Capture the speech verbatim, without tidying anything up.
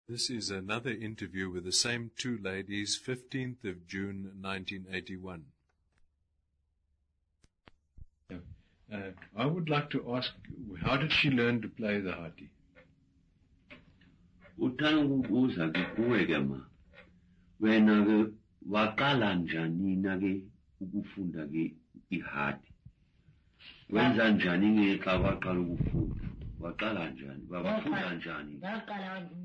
This is another interview with the same two ladies, fifteenth of June nineteen eighty-one. Yeah. Uh, I would like to ask, how did she learn to play the hati? Utangu kuza kikuweke ma. Wena ke wakala njani nage ukufunda ke ihati. Wenza njani nge xa waqala ukufunda? Waqala njani? Wafunda njani? Waqala